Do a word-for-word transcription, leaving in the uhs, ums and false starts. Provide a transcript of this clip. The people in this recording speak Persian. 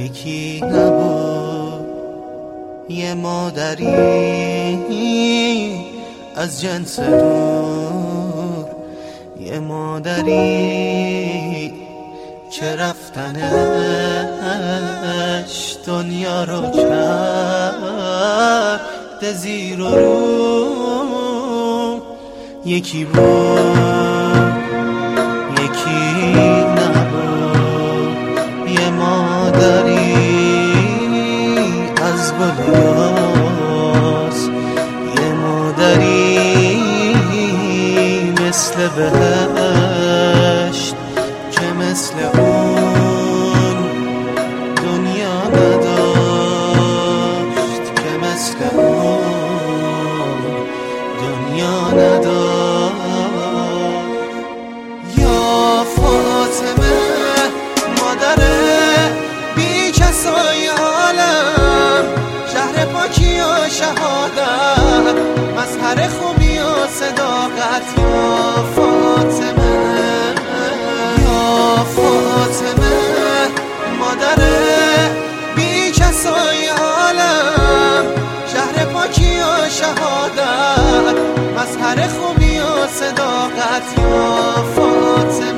یکی نبود، یه مادری از جنس نور، یه مادری که رفتنش دنیا رو کرد زیر و رو. یکی بود یکی نبود، یه مادری از بلیاس، یه مادری مثل بهشت که مثل اون دنیا نداشت، که مثل اون دنیا نداشت. یا فاطمه مادر بی کسای عالم، شهر پاکی و شهادت، مظهر خوبی و صداقت. یا فاطمه یا فاطمه مادر بی کسای عالم، شهر پاکی و شهادت، مظهر خوبی و صداقت. یا فاطمه